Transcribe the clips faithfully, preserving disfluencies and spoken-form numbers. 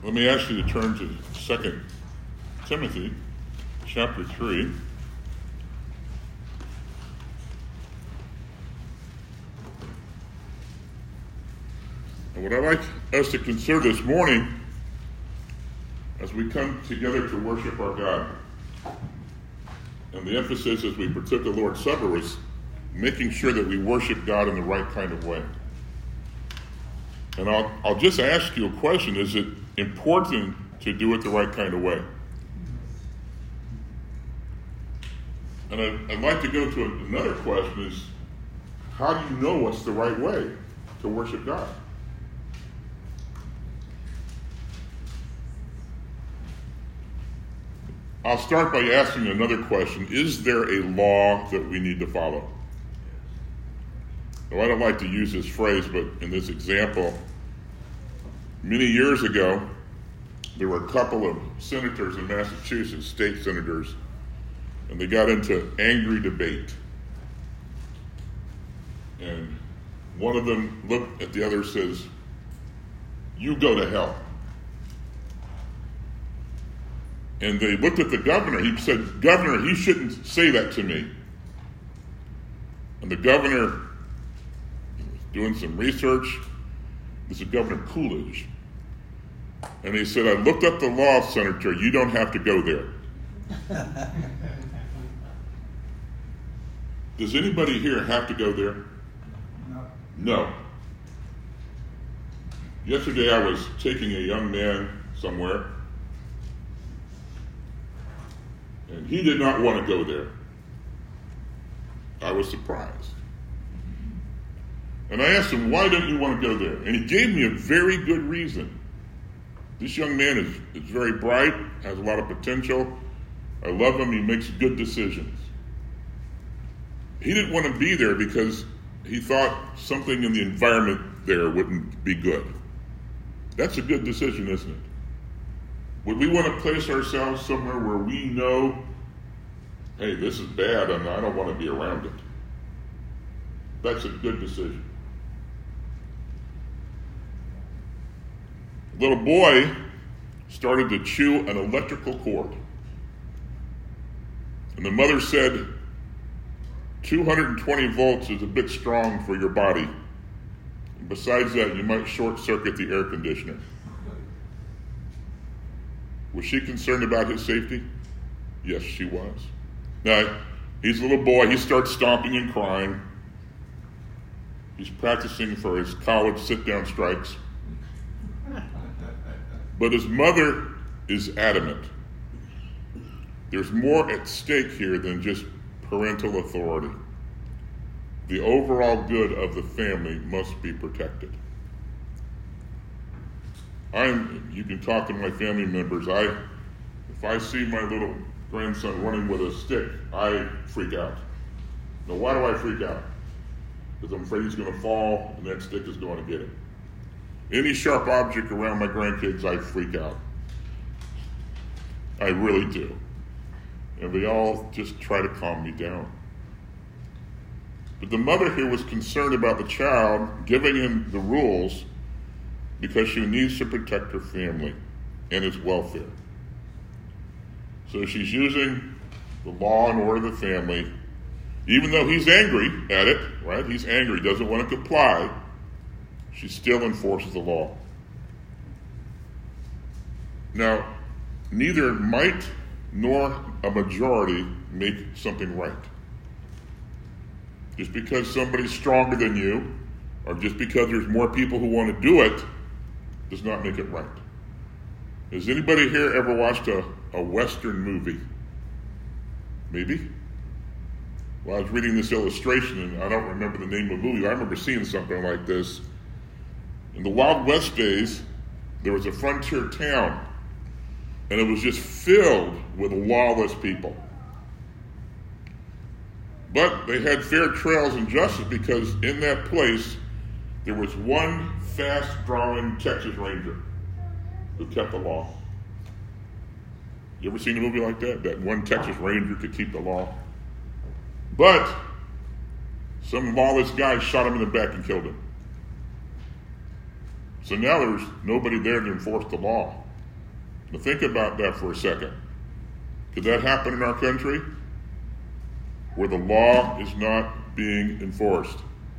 Let me ask you to turn to Second Timothy chapter three. And what I'd like us to consider this morning as we come together to worship our God, and the emphasis as we partook the Lord's Supper was making sure that we worship God in the right kind of way. And I'll, I'll just ask you a question. Is it important to do it the right kind of way? And I'd, I'd like to go to another question is, how do you know what's the right way to worship God? I'll start by asking another question. Is there a law that we need to follow? Now, I don't like to use this phrase, but in this example, many years ago, there were a couple of senators in Massachusetts, state senators, and they got into angry debate. And one of them looked at the other and says, "You go to hell." And they looked at the governor. He said, "Governor, he shouldn't say that to me." And the governor was doing some research. This is Governor Coolidge. And he said, "I looked up the law, Senator. You don't have to go there." Does anybody here have to go there? No. No. Yesterday I was taking a young man somewhere, and he did not want to go there. I was surprised. And I asked him, "Why don't you want to go there?" And he gave me a very good reason. This young man is, is very bright, has a lot of potential. I love him. He makes good decisions. He didn't want to be there because he thought something in the environment there wouldn't be good. That's a good decision, isn't it? Would we want to place ourselves somewhere where we know, hey, this is bad and I don't want to be around it? That's a good decision. A little boy started to chew an electrical cord. And the mother said, two hundred twenty volts is a bit strong for your body. And besides that, you might short circuit the air conditioner. Was she concerned about his safety? Yes, she was. Now, he's a little boy. He starts stomping and crying. He's practicing for his college sit-down strikes. But his mother is adamant. There's more at stake here than just parental authority. The overall good of the family must be protected. I'm, you can talk to my family members. I, if I see my little grandson running with a stick, I freak out. Now, why do I freak out? Because I'm afraid he's going to fall and that stick is going to get him. Any sharp object around my grandkids, I freak out. I really do. And they all just try to calm me down. But the mother here was concerned about the child, giving him the rules because she needs to protect her family and its welfare. So she's using the law and order of the family, even though he's angry at it, right? He's angry, doesn't want to comply. She still enforces the law. Now, neither might nor a majority make something right. Just because somebody's stronger than you, or just because there's more people who want to do it, does not make it right. Has anybody here ever watched a, a Western movie? Maybe? Well, I was reading this illustration, and I don't remember the name of the movie. I remember seeing something like this. In the Wild West days, there was a frontier town, and it was just filled with lawless people. But they had fair trials and justice because in that place, there was one fast-drawing Texas Ranger who kept the law. You ever seen a movie like that? That one Texas Ranger could keep the law? But some lawless guy shot him in the back and killed him. So now there's nobody there to enforce the law. Now think about that for a second. Could that happen in our country where the law is not being enforced?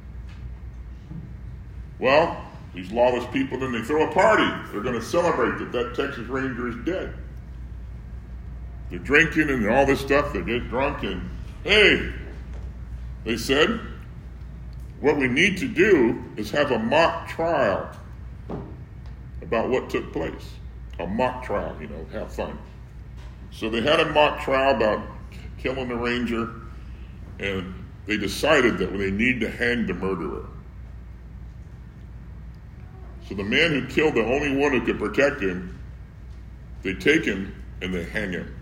Well, these lawless people, then they throw a party. They're going to celebrate that that Texas Ranger is dead. They're drinking and all this stuff. They get drunk and, hey, they said, what we need to do is have a mock trial about what took place. A mock trial, you know, have fun. So they had a mock trial about killing the ranger, and they decided that they need to hang the murderer. So the man who killed the only one who could protect him, they take him and they hang him.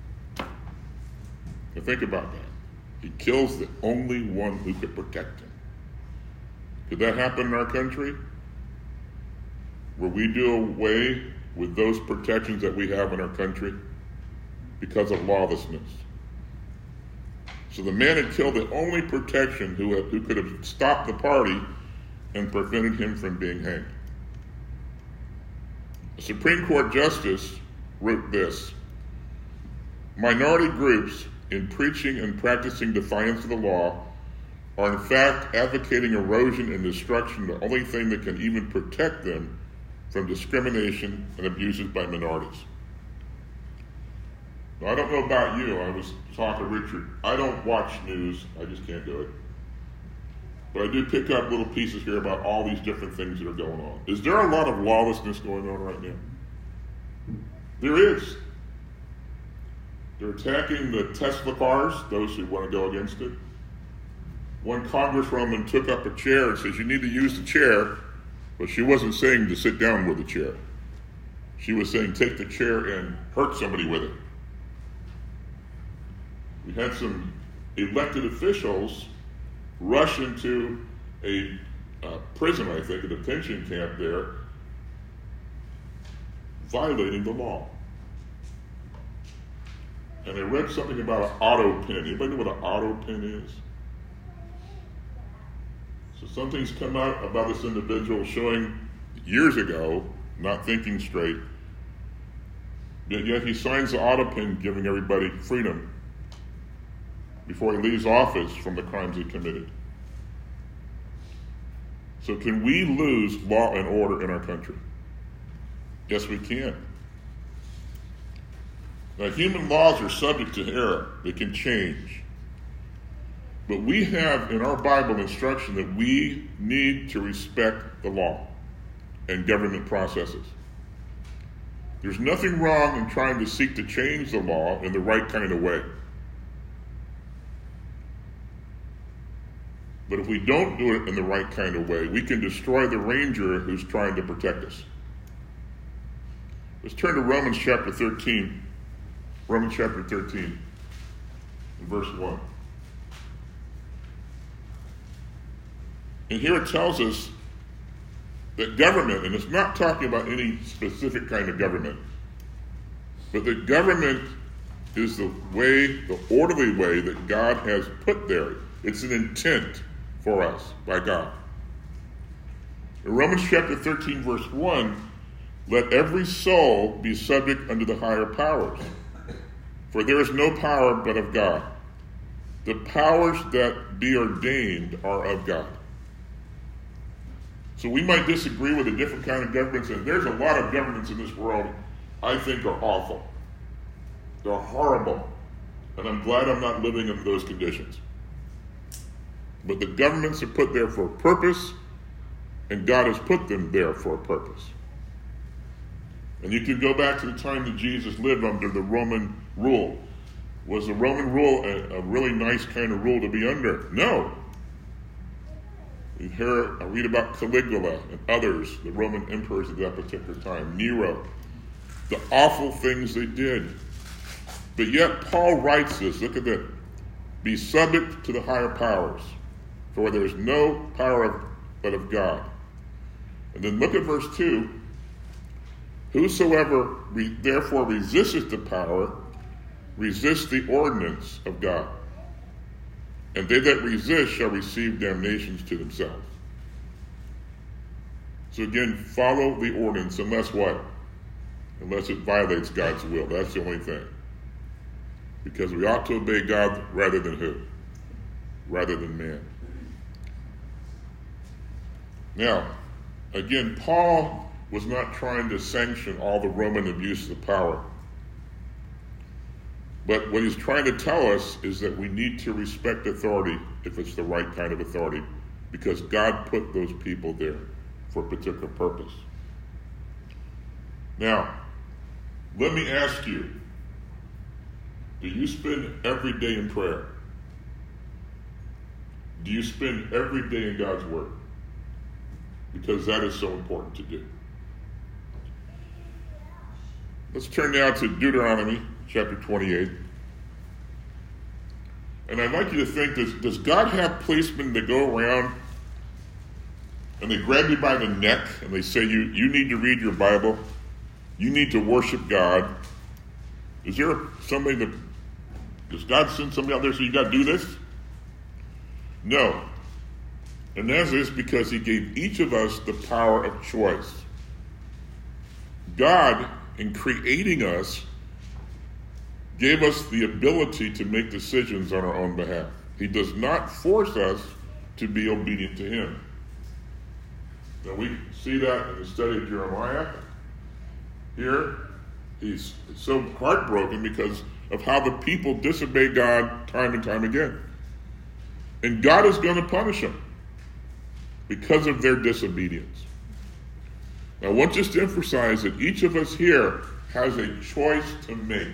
Now think about that. He kills the only one who could protect him. Could that happen in our country? Where we do away with those protections that we have in our country because of lawlessness. So the man had killed the only protection who, who could have stopped the party and prevented him from being hanged. A Supreme Court justice wrote this: minority groups in preaching and practicing defiance of the law are in fact advocating erosion and destruction, the only thing that can even protect them from discrimination and abuses by minorities. Now, I don't know about you. I was talking to Richard. I don't watch news. I just can't do it. But I do pick up little pieces here about all these different things that are going on. Is there a lot of lawlessness going on right now? There is. They're attacking the Tesla cars, those who want to go against it. One congresswoman took up a chair and says, you need to use the chair, but she wasn't saying to sit down with the chair. She was saying take the chair and hurt somebody with it. We had some elected officials rush into a uh, prison, I think, a detention camp there, violating the law. And I read something about an auto pin. Anybody know what an auto pin is? So something's come out about this individual showing years ago, not thinking straight, yet, yet he signs the auto pin giving everybody freedom before he leaves office from the crimes he committed. So can we lose law and order in our country? Yes, we can. Now, human laws are subject to error. They can change. But we have in our Bible instruction that we need to respect the law and government processes. There's nothing wrong in trying to seek to change the law in the right kind of way. But if we don't do it in the right kind of way, we can destroy the ranger who's trying to protect us. Let's turn to Romans chapter thirteen. Romans chapter thirteen, and verse one. And here it tells us that government, and it's not talking about any specific kind of government, but that government is the way, the orderly way that God has put there. It's an intent for us by God. In Romans chapter thirteen, verse one, let every soul be subject unto the higher powers, for there is no power but of God. The powers that be ordained are of God. So we might disagree with a different kind of governments, and there's a lot of governments in this world I think are awful. They're horrible. And I'm glad I'm not living under those conditions. But the governments are put there for a purpose, and God has put them there for a purpose. And you can go back to the time that Jesus lived under the Roman rule. Was the Roman rule a, a really nice kind of rule to be under? No. You hear, I read about Caligula and others, the Roman emperors at that particular time, Nero, the awful things they did. But yet Paul writes this, look at that, be subject to the higher powers, for there is no power of, but of God. And then look at verse two, whosoever re, therefore resisteth the power, resist the ordinance of God. And they that resist shall receive damnations to themselves. So again, follow the ordinance, unless what? unless it violates God's will. That's the only thing. Because we ought to obey God rather than who? Rather than man. Now, again, Paul was not trying to sanction all the Roman abuse of power. But what he's trying to tell us is that we need to respect authority if it's the right kind of authority, because God put those people there for a particular purpose. Now, let me ask you, do you spend every day in prayer? Do you spend every day in God's Word? Because that is so important to do. Let's turn now to Deuteronomy chapter twenty-eight. And I'd like you to think, does, does God have policemen that go around and they grab you by the neck and they say, you, you need to read your Bible. You need to worship God. Is there somebody that, does God send somebody out there so you got to do this? No. And that is because he gave each of us the power of choice. God, in creating us, gave us the ability to make decisions on our own behalf. He does not force us to be obedient to him. Now we see that in the study of Jeremiah. Here, he's so heartbroken because of how the people disobey God time and time again. And God is going to punish them because of their disobedience. Now, I want just to emphasize that each of us here has a choice to make.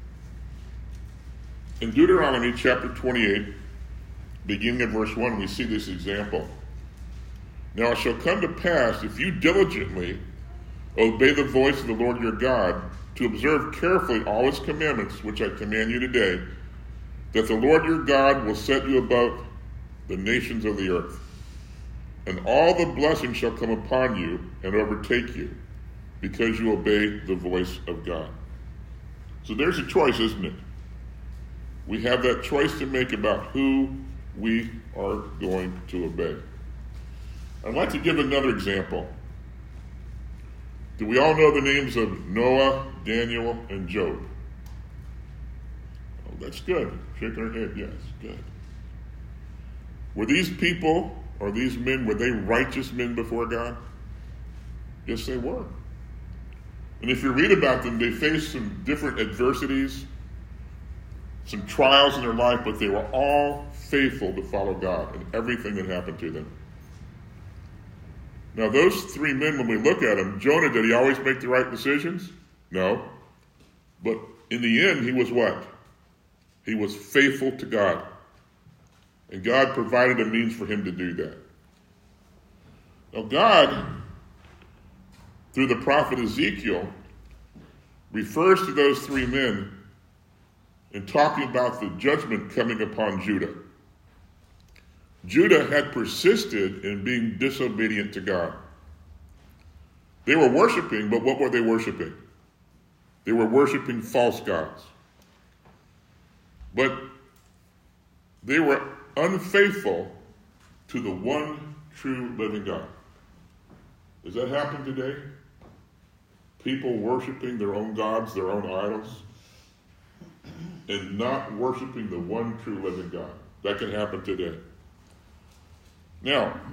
In Deuteronomy chapter twenty-eight, beginning at verse one, we see this example. Now it shall come to pass, if you diligently obey the voice of the Lord your God, to observe carefully all his commandments, which I command you today, that the Lord your God will set you above the nations of the earth. And all the blessings shall come upon you and overtake you, because you obey the voice of God. So there's a choice, isn't it? We have that choice to make about who we are going to obey. I'd like to give another example. Do we all know the names of Noah, Daniel, and Job? Oh, that's good. Shaking our head, yes, good. Were these people, or these men, were they righteous men before God? Yes, they were. And if you read about them, they faced some different adversities, some trials in their life, but they were all faithful to follow God in everything that happened to them. Now, those three men, when we look at them, Jonah, did he always make the right decisions? No. But in the end, he was what? He was faithful to God. And God provided a means for him to do that. Now, God, through the prophet Ezekiel, refers to those three men in talking about the judgment coming upon Judah. Judah had persisted in being disobedient to God. They were worshiping, but what were they worshiping? They were worshiping false gods. But they were unfaithful to the one true living God. Does that happen today? People worshiping their own gods, their own idols, and not worshiping the one true living God. That can happen today. Now,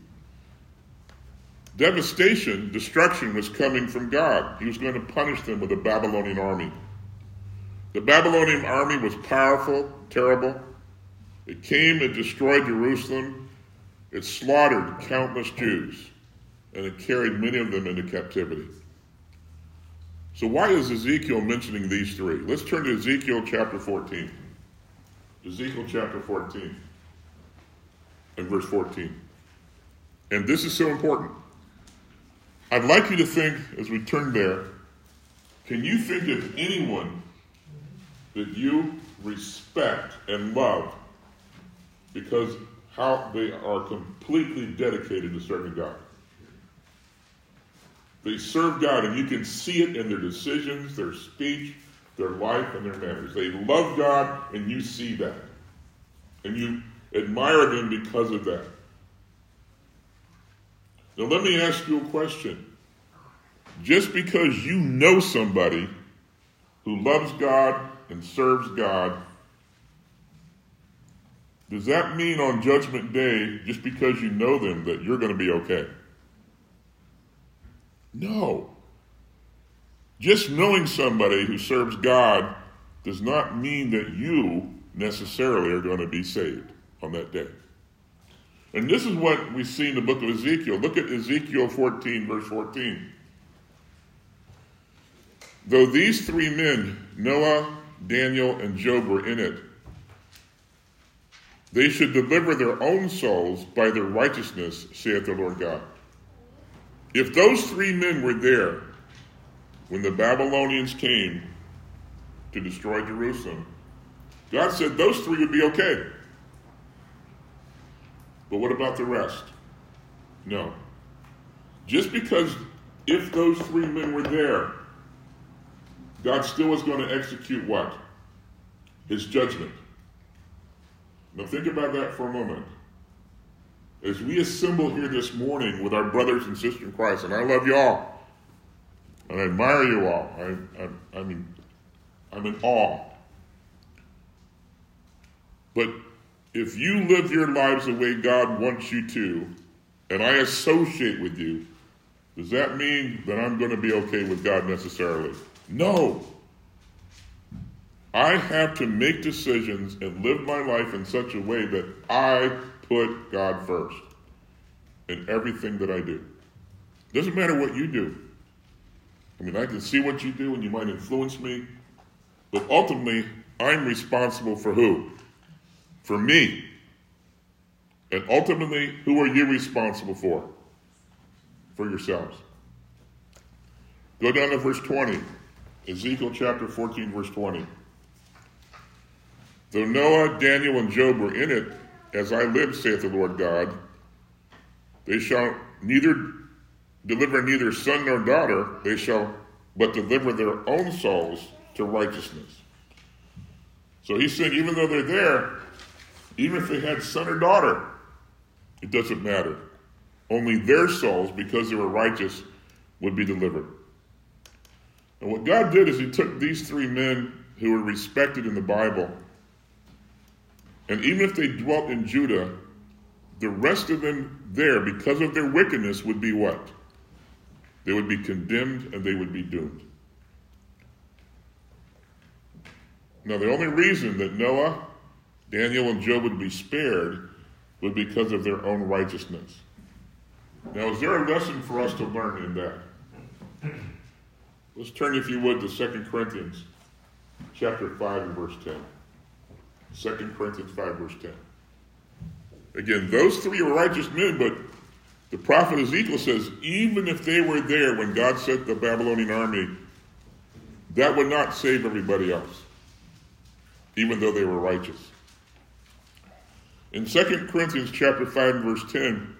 devastation, destruction was coming from God. He was going to punish them with a Babylonian army. The Babylonian army was powerful, terrible. It came and destroyed Jerusalem. It slaughtered countless Jews, and it carried many of them into captivity. So why is Ezekiel mentioning these three? Let's turn to Ezekiel chapter fourteen. Ezekiel chapter fourteen and verse fourteen. And this is so important. I'd like you to think, as we turn there, can you think of anyone that you respect and love because how they are completely dedicated to serving God? They serve God, and you can see it in their decisions, their speech, their life, and their manners. They love God, and you see that. And you admire them because of that. Now let me ask you a question. just because you know somebody who loves God and serves God, does that mean on Judgment Day, just because you know them, that you're going to be okay? No. Just knowing somebody who serves God does not mean that you necessarily are going to be saved on that day. And this is what we see in the book of Ezekiel. Look at Ezekiel fourteen, verse fourteen. Though these three men, Noah, Daniel, and Job, were in it, they should deliver their own souls by their righteousness, saith the Lord God. If those three men were there when the Babylonians came to destroy Jerusalem, God said those three would be okay. But what about the rest? No. Just because if those three men were there, God still was going to execute what? His judgment. Now think about that for a moment. As we assemble here this morning with our brothers and sisters in Christ, and I love you all, and I admire you all, I, I, I mean, I'm in awe. But if you live your lives the way God wants you to, and I associate with you, does that mean that I'm going to be okay with God necessarily? No. I have to make decisions and live my life in such a way that I put God first in everything that I do. Doesn't matter what you do. I mean, I can see what you do and you might influence me, but ultimately, I'm responsible for who? For me. And ultimately, who are you responsible for? For yourselves. Go down to verse twenty. Ezekiel chapter fourteen, verse twenty. Though Noah, Daniel, and Job were in it, as I live, saith the Lord God, they shall neither deliver neither son nor daughter, they shall but deliver their own souls to righteousness. So he's saying even though they're there, even if they had son or daughter, it doesn't matter. Only their souls, because they were righteous, would be delivered. And what God did is he took these three men who were respected in the Bible, and even if they dwelt in Judah, the rest of them there, because of their wickedness, would be what? They would be condemned and they would be doomed. Now, the only reason that Noah, Daniel, and Job would be spared was because of their own righteousness. Now, is there a lesson for us to learn in that? Let's turn, if you would, to Second Corinthians chapter five and verse ten. Second Corinthians five, verse ten. Again, those three are righteous men, but the prophet Ezekiel says, even if they were there when God sent the Babylonian army, that would not save everybody else, even though they were righteous. In Second Corinthians chapter five and verse ten,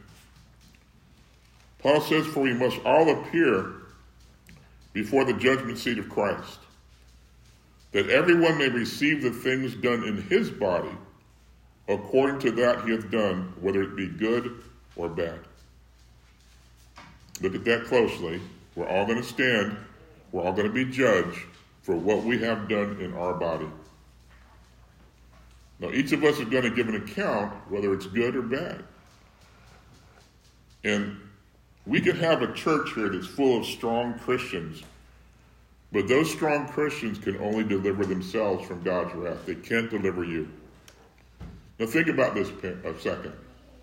Paul says, for we must all appear before the judgment seat of Christ, that everyone may receive the things done in his body according to that he hath done, whether it be good or bad. Look at that closely. We're all going to stand. We're all going to be judged for what we have done in our body. Now, each of us is going to give an account, whether it's good or bad. And we could have a church here that's full of strong Christians, but those strong Christians can only deliver themselves from God's wrath. They can't deliver you. Now think about this a second.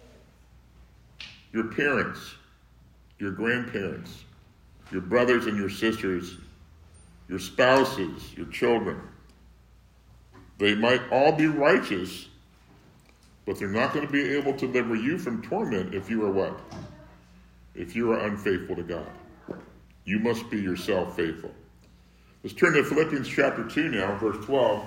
Your parents, your grandparents, your brothers and your sisters, your spouses, your children, they might all be righteous, but they're not going to be able to deliver you from torment if you are what? If you are unfaithful to God. You must be yourself faithful. Let's turn to Philippians chapter two now, verse twelve,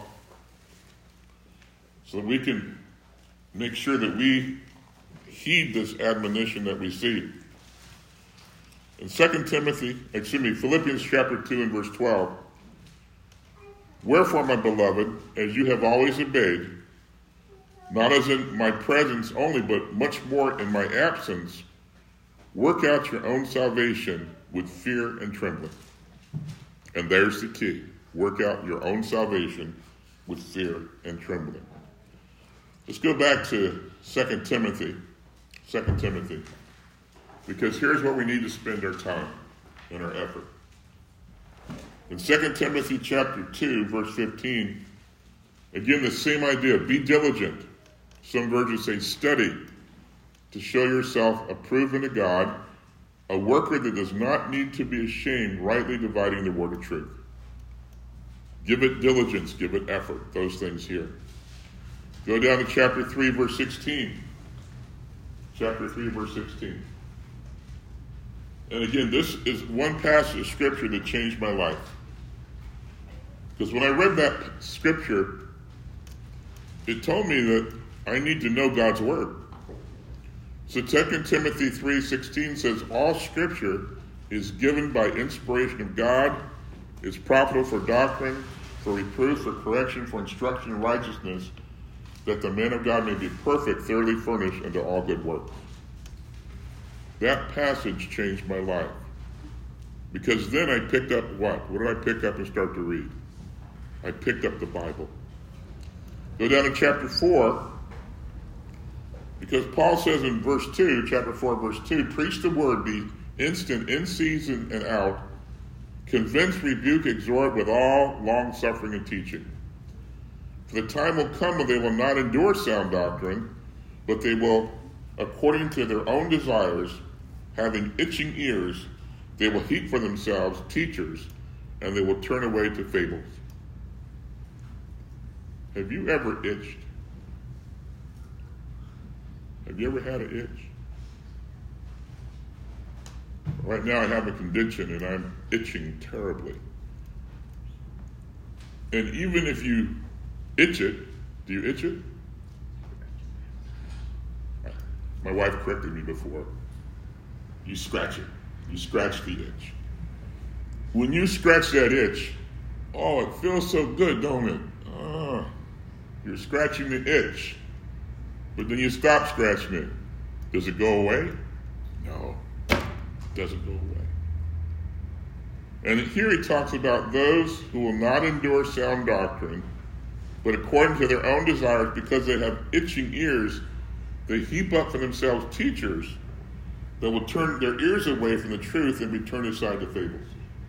so that we can make sure that we heed this admonition that we see. In Second Timothy, excuse me, Philippians chapter two and verse twelve, wherefore, my beloved, as you have always obeyed, not as in my presence only, but much more in my absence, Work out your own salvation with fear and trembling. And there's the key. Work out your own salvation with fear and trembling. Let's go back to Second Timothy. Second Timothy. Because here's where we need to spend our time and our effort. In Second Timothy chapter two, verse fifteen, again, the same idea. Be diligent. Some versions say study to show yourself approved unto God, a worker that does not need to be ashamed, rightly dividing the word of truth. Give it diligence, give it effort, those things here. Go down to chapter three, verse sixteen. Chapter three, verse sixteen. And again, this is one passage of scripture that changed my life. Because when I read that scripture, it told me that I need to know God's word. So Second Timothy three sixteen says, all scripture is given by inspiration of God, is profitable for doctrine, for reproof, for correction, for instruction in righteousness, that the man of God may be perfect, thoroughly furnished unto all good works. That passage changed my life. Because then I picked up what? What did I pick up and start to read? I picked up the Bible. Go down to chapter four. Because Paul says in verse two, chapter four, verse two, preach the word, be instant in season and out, convince, rebuke, exhort with all long-suffering and teaching. For the time will come when they will not endure sound doctrine, but they will, according to their own desires, having itching ears, they will heap for themselves teachers, and they will turn away to fables. Have you ever itched? Have you ever had an itch? Right now I have a condition and I'm itching terribly. And even if you itch it, do you itch it? My wife corrected me before. You scratch it. You scratch the itch. When you scratch that itch, oh, it feels so good, don't it? Oh, you're scratching the itch. But then you stop scratching it. Does it go away? No, it doesn't go away. And here he talks about those who will not endure sound doctrine, but according to their own desires, because they have itching ears, they heap up for themselves teachers that will turn their ears away from the truth and be turned aside to fables.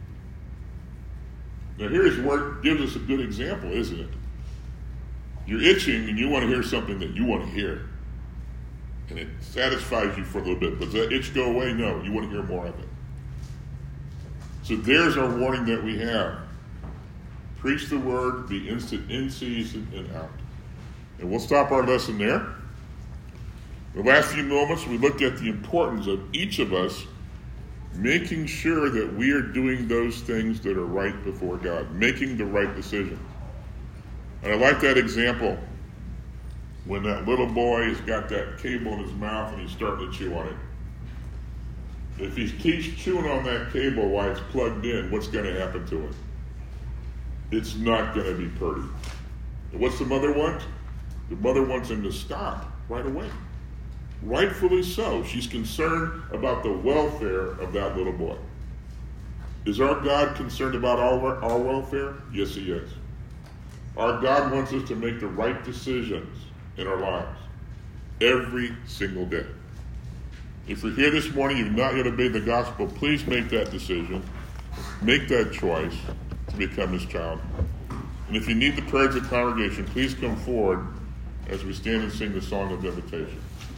Now here's where it gives us a good example, isn't it? You're itching and you want to hear something that you want to hear. And it satisfies you for a little bit. But does that itch go away? No, you want to hear more of it. So there's our warning that we have. Preach the word, be instant in season and out. And we'll stop our lesson there. The last few moments we looked at the importance of each of us making sure that we are doing those things that are right before God, making the right decisions. And I like that example when that little boy has got that cable in his mouth and he's starting to chew on it. If he keeps chewing on that cable while it's plugged in, what's going to happen to it? It's not going to be pretty. And what's the mother want? The mother wants him to stop right away. Rightfully so. She's concerned about the welfare of that little boy. Is our God concerned about our, our welfare? Yes, he is. Our God wants us to make the right decisions in our lives every single day. If you're here this morning, you've not yet obeyed the gospel, please make that decision. Make that choice to become his child. And if you need the prayers of the congregation, please come forward as we stand and sing the song of invitation.